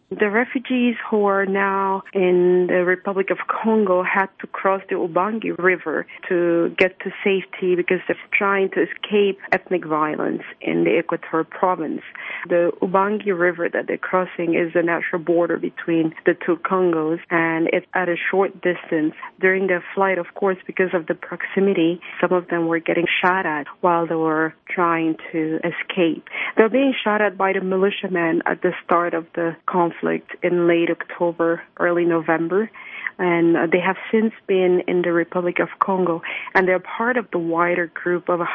The refugees who are now in the Republic of Congo had to cross the Ubangi River to get to safety because they're trying to escape ethnic violence in the Equateur province. The Ubangi River that they're crossing is the natural border between the two Congos, and it's at a short distance. During their flight, of course, because of the proximity, some of them were getting shot at while they were trying to escape. They're being shot at by the militiamen at the start of the conflict in late October, early November, and they have since been in the Republic of Congo, and they're part of the wider group of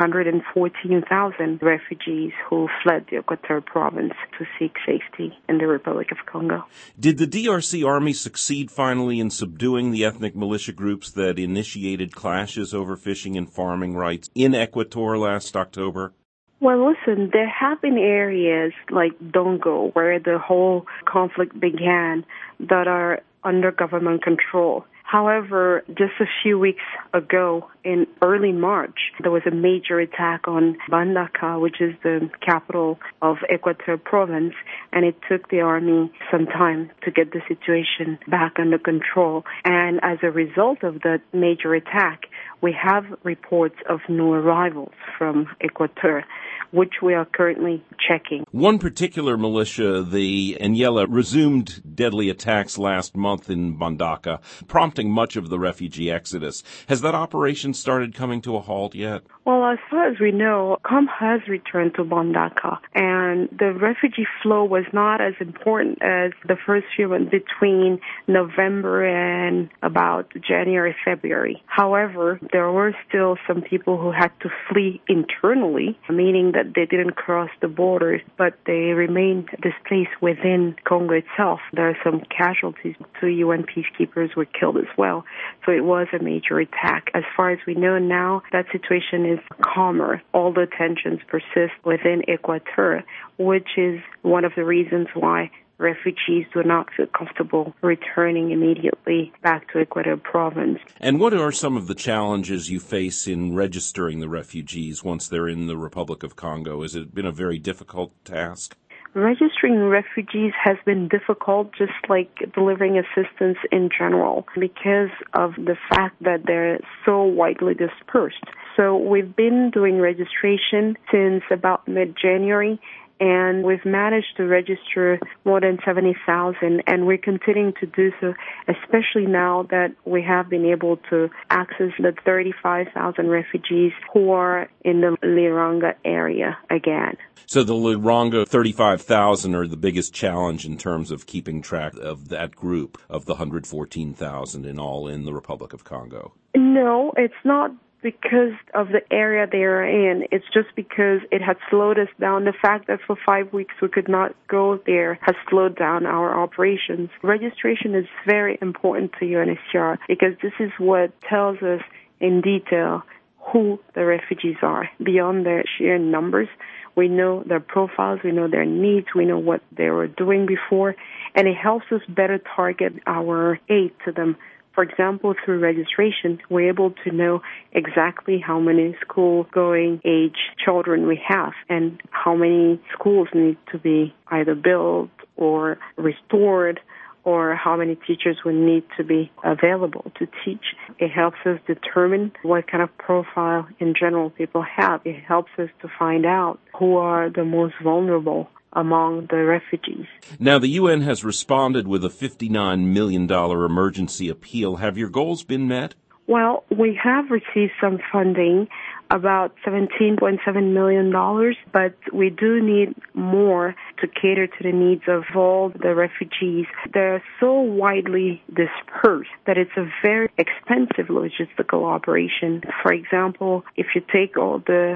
114,000 refugees who fled the Equateur province to seek safety in the Republic of Congo. Did the DRC Army succeed finally in subduing the ethnic militia groups that initiated clashes over fishing and farming rights in Equateur last October? Well, listen, there have been areas like Dongo where the whole conflict began that are under government control. However, just a few weeks ago, in early March, there was a major attack on Mbandaka, which is the capital of Equateur province, and it took the army some time to get the situation back under control. And as a result of that major attack, we have reports of new arrivals from Equateur, which we are currently checking. One particular militia, the Enyela, resumed deadly attacks last month in Mbandaka, prompting much of the refugee exodus. Has that operation started coming to a halt yet? Well, as far as we know, COM has returned to Mbandaka, and the refugee flow was not as important as the first few months between November and about January, February. However, there were still some people who had to flee internally, meaning that they didn't cross the borders, but they remained displaced within Congo itself. There are some casualties. 2 UN peacekeepers were killed as well, so it was a major attack. As far as we know now, that situation is calmer. All the tensions persist within Equateur, which is one of the reasons why refugees do not feel comfortable returning immediately back to Equateur province. And what are some of the challenges you face in registering the refugees once they're in the Republic of Congo? Has it been a very difficult task? Registering refugees has been difficult, just like delivering assistance in general, because of the fact that they're so widely dispersed. So we've been doing registration since about mid-January, and we've managed to register more than 70,000, and we're continuing to do so, especially now that we have been able to access the 35,000 refugees who are in the Liranga area again. So the Liranga 35,000 are the biggest challenge in terms of keeping track of that group of the 114,000 in all in the Republic of Congo? No, it's not because of the area they are in. It's just because it had slowed us down. The fact that for 5 weeks we could not go there has slowed down our operations. Registration is very important to UNHCR because this is what tells us in detail who the refugees are. Beyond their sheer numbers, we know their profiles, we know their needs, we know what they were doing before, and it helps us better target our aid to them. For example, through registration, we're able to know exactly how many school-going age children we have and how many schools need to be either built or restored, or how many teachers would need to be available to teach. It helps us determine what kind of profile in general people have. It helps us to find out who are the most vulnerable among the refugees. Now, the UN has responded with a $59 million emergency appeal. Have your goals been met? Well, we have received some funding, about $17.7 million, but we do need more to cater to the needs of all the refugees. They're so widely dispersed that it's a very expensive logistical operation. For example, if you take all the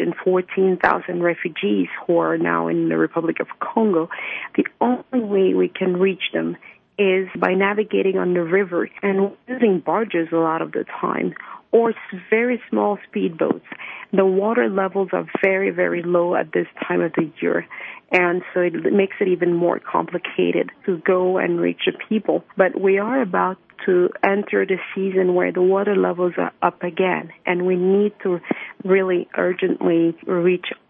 114,000 refugees who are now in the Republic of Congo, the only way we can reach them is by navigating on the river and using barges a lot of the time, or very small speedboats. The water levels are very, very low at this time of the year, and so it makes it even more complicated to go and reach the people. But we are about to enter the season where the water levels are up again, and we need to really urgently reach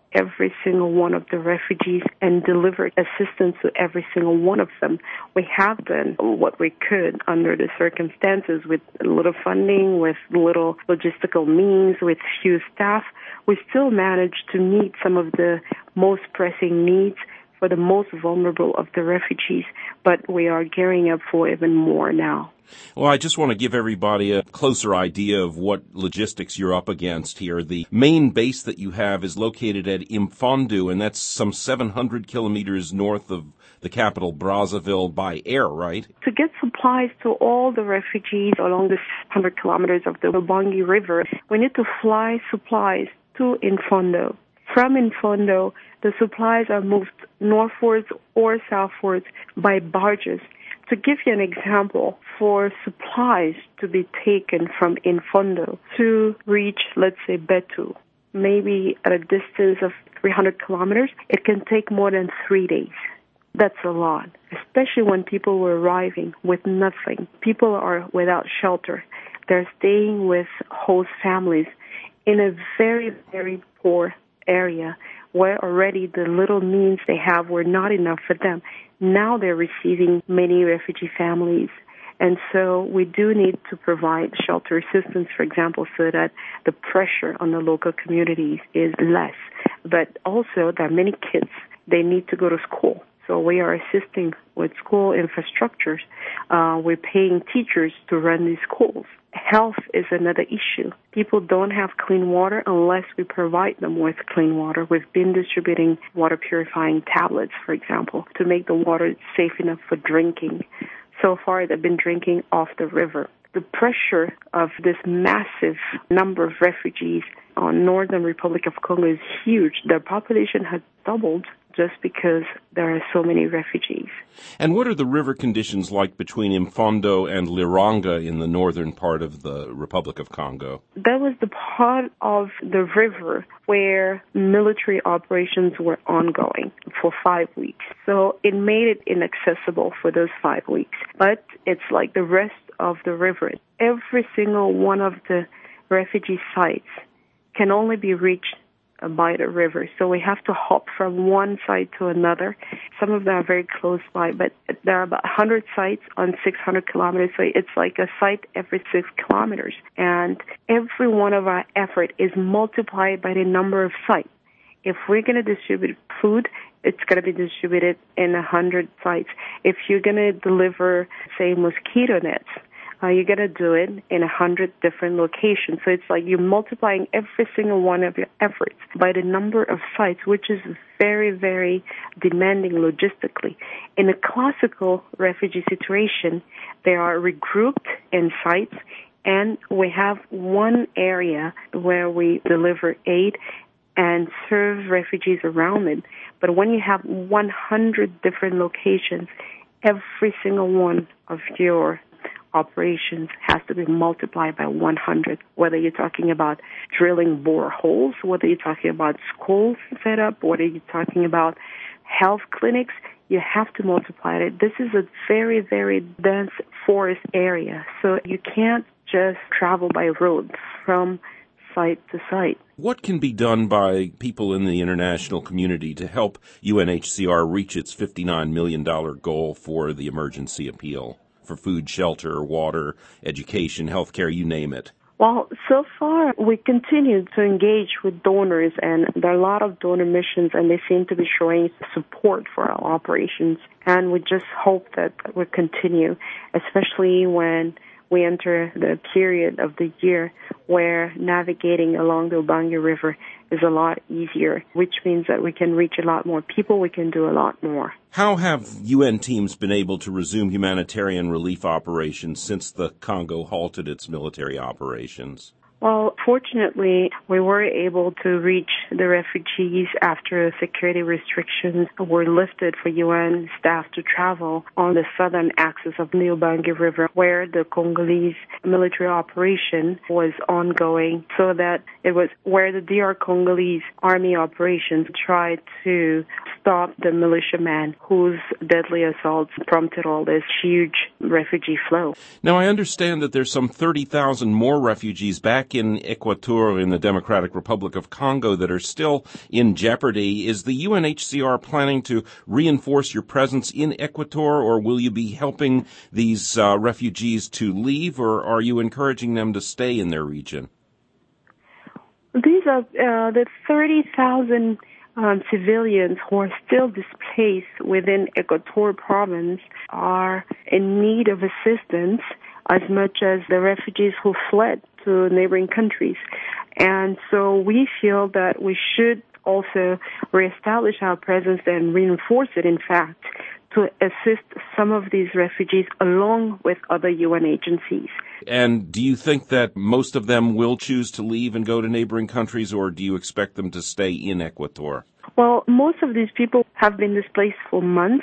every single one of the refugees and delivered assistance to every single one of them. We have done what we could under the circumstances with little funding, with little logistical means, with few staff. We still managed to meet some of the most pressing needs for the most vulnerable of the refugees, but we are gearing up for even more now. Well, I just want to give everybody a closer idea of what logistics you're up against here. The main base that you have is located at Imfondo, and that's some 700 kilometers north of the capital, Brazzaville, by air, right? To get supplies to all the refugees along the 600 kilometers of the Ubangi River, we need to fly supplies to Imfondo. From Imfondo, the supplies are moved northwards or southwards by barges. To give you an example, for supplies to be taken from Imfondo to reach, let's say, Betu, maybe at a distance of 300 kilometers, it can take more than 3 days. That's a lot, especially when people were arriving with nothing. People are without shelter. They're staying with host families in a very, very poor area where already the little means they have were not enough for them. Now they're receiving many refugee families. And so we do need to provide shelter assistance, for example, so that the pressure on the local communities is less. But also there are many kids, they need to go to school. So we are assisting with school infrastructures. We're paying teachers to run these schools. Health is another issue. People don't have clean water unless we provide them with clean water. We've been distributing water purifying tablets, for example, to make the water safe enough for drinking. So far, they've been drinking off the river. The pressure of this massive number of refugees on Northern Republic of Congo is huge. Their population has doubled just because there are so many refugees. And what are the river conditions like between Imfondo and Liranga in the northern part of the Republic of Congo? That was the part of the river where military operations were ongoing for 5 weeks. So it made it inaccessible for those 5 weeks. But it's like the rest of the river. Every single one of the refugee sites can only be reached by the river. So we have to hop from one site to another. Some of them are very close by, but there are about 100 sites on 600 kilometers. So it's like a site every 6 kilometers. And every one of our effort is multiplied by the number of sites. If we're going to distribute food, it's going to be distributed in 100 sites. If you're going to deliver, say, mosquito nets, you're going to do it in 100 different locations. So it's like you're multiplying every single one of your efforts by the number of sites, which is very, very demanding logistically. In a classical refugee situation, they are regrouped in sites, and we have one area where we deliver aid and serve refugees around it. But when you have 100 different locations, every single one of your operations has to be multiplied by 100, whether you're talking about drilling boreholes, whether you're talking about schools set up, whether you're talking about health clinics, you have to multiply it. This is a very, very dense forest area, so you can't just travel by road from site to site. What can be done by people in the international community to help UNHCR reach its $59 million goal for the emergency appeal? For food, shelter, water, education, healthcare, you name it? Well, so far, we continue to engage with donors, and there are a lot of donor missions, and they seem to be showing support for our operations. And we just hope that we continue, especially when we enter the period of the year where navigating along the Ubangi River is a lot easier, which means that we can reach a lot more people, we can do a lot more. How have UN teams been able to resume humanitarian relief operations since the Congo halted its military operations? Well, fortunately, we were able to reach the refugees after security restrictions were lifted for UN staff to travel on the southern axis of the Ubangi River, where the Congolese military operation was ongoing, so that it was where the DR Congolese army operations tried to stop the militiamen whose deadly assaults prompted all this huge refugee flow. Now, I understand that there's some 30,000 more refugees back in Equateur in the Democratic Republic of Congo that are still in jeopardy. Is the UNHCR planning to reinforce your presence in Equateur, or will you be helping these refugees to leave, or are you encouraging them to stay in their region? These are the 30,000 civilians who are still displaced within Equateur province are in need of assistance as much as the refugees who fled to neighboring countries. And so we feel that we should also reestablish our presence and reinforce it, in fact, to assist some of these refugees along with other UN agencies. And do you think that most of them will choose to leave and go to neighboring countries, or do you expect them to stay in Equateur? Well, most of these people have been displaced for months,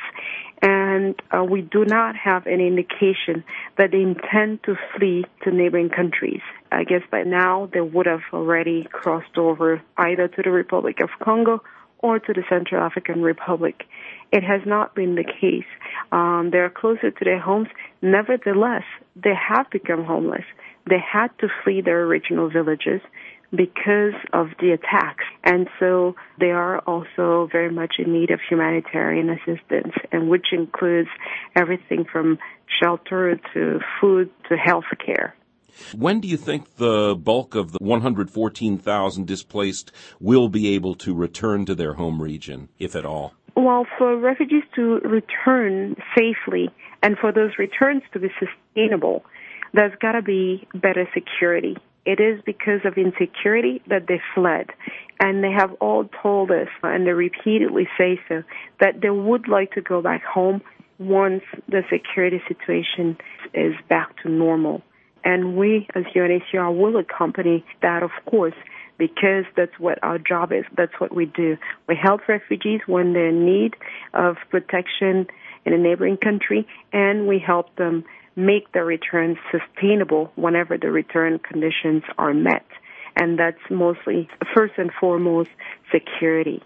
and we do not have any indication that they intend to flee to neighboring countries. I guess by now they would have already crossed over either to the Republic of Congo or to the Central African Republic. It has not been the case. They are closer to their homes. Nevertheless, they have become homeless. They had to flee their original villages because of the attacks. And so they are also very much in need of humanitarian assistance, and which includes everything from shelter to food to health care. When do you think the bulk of the 114,000 displaced will be able to return to their home region, if at all? Well, for refugees to return safely and for those returns to be sustainable, there's got to be better security. It is because of insecurity that they fled. And they have all told us, and they repeatedly say so, that they would like to go back home once the security situation is back to normal. And we, as UNHCR, will accompany that, of course, because that's what our job is. That's what we do. We help refugees when they're in need of protection in a neighboring country, and we help them make their return sustainable whenever the return conditions are met. And that's mostly, first and foremost, security.